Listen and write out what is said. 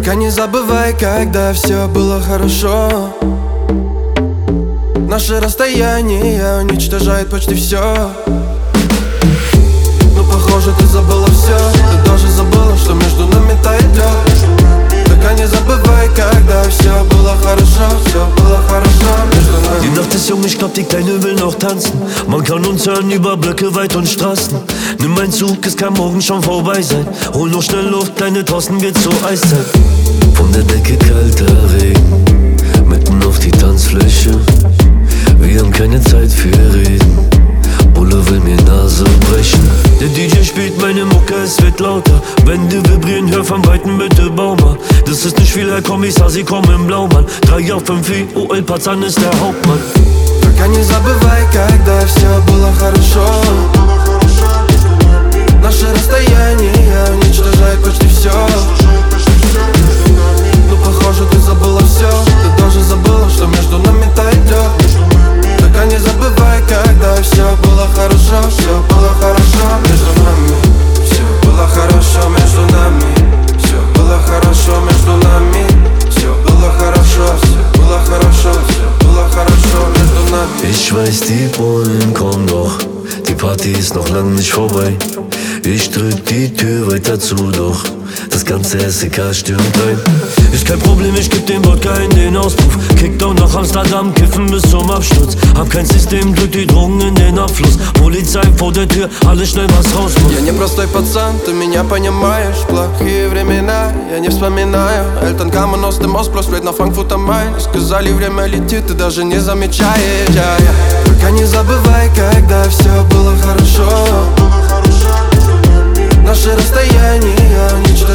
Только не забывай, когда все было хорошо. Наше расстояние уничтожает почти все. Но похоже, ты забыла все. Ты даже забыла, что между нами тает лед. Только не забывай, когда все было хорошо. Все было хорошо между нами. Die Nacht ist jung, ich glaub die Kleine will noch tanzen. Man kann uns hören über Blöcke, weit und Straßen. Nimm mein Zug, es kann morgen schon vorbei sein. Hol nur schnell Luft, kleine draußen wird's so Eiszeit. Von der Decke kalter Regen, mitten auf die Tanzfläche. Wir haben keine Zeit für Reden. Bulle will mir Nase brechen. Der DJ spielt meine Mucke, es wird lauter. Wände vibrieren, hör von Weitem bitte bau mal. Das ist nicht viel, Herr Kommissar, Sie kommen im Blaumann. 3 auf 5 wie OL Pazan ist der Hauptmann. Только не забывай, когда все было хорошо. Наше расстояние уничтожает почти все. Ну похоже, ты забыла все. Ты тоже забыла, что между нами тает лед. Только не забывай, когда все было хорошо. Все было хорошо между нами. Все было хорошо между нами. Все было хорошо между нами. Все было хорошо, все было хорошо, все было хорошо между нами. Ich weiß, die Bullen kommen doch. Die Party ist noch lang nicht vorbei. Ich drück die Tür weiter zu, doch das ganze SEK stürmt ein. Ist kein Problem, ich geb dem Wodka in den Auspuff. Kickdown nach Amsterdam, kiffen bis zum Absturz. Hab kein System, drück die Drogen in den Abfluss. Polizei vor der Tür, alles schnell was raus muss. Я не простой пацан, ты меня понимаешь. Плохие времена, я не вспоминаю. Эльтон Каменос, ты мост, плюс на Франкфурт am Main. Сказали, время летит, ты даже не замечаешь. Только не забывай, когда все было хорошо. Наше расстояние уничтожает